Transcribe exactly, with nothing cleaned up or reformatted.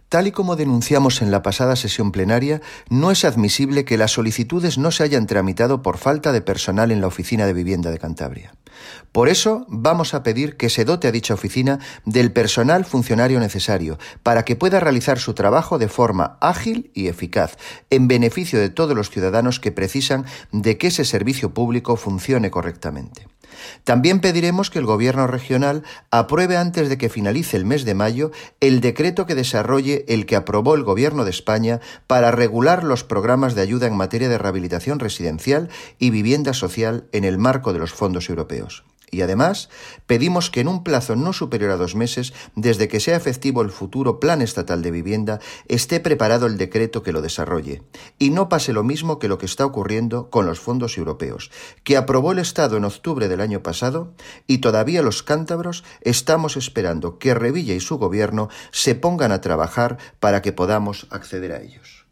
Tal y como denunciamos en la pasada sesión plenaria, no es admisible que las solicitudes no se hayan tramitado por falta de personal en la Oficina de Vivienda de Cantabria. Por eso vamos a pedir que se dote a dicha oficina del personal funcionario necesario para que pueda realizar su trabajo de forma ágil y eficaz, en beneficio de todos los ciudadanos que precisan de que ese servicio público funcione correctamente. También pediremos que el Gobierno regional apruebe antes de que finalice el mes de mayo el decreto que desarrolle el que aprobó el Gobierno de España para regular los programas de ayuda en materia de rehabilitación residencial y vivienda social en el marco de los fondos europeos. Y además, pedimos que en un plazo no superior a dos meses, desde que sea efectivo el futuro Plan Estatal de Vivienda, esté preparado el decreto que lo desarrolle. Y no pase lo mismo que lo que está ocurriendo con los fondos europeos, que aprobó el Estado en octubre del año pasado y todavía los cántabros estamos esperando que Revilla y su gobierno se pongan a trabajar para que podamos acceder a ellos.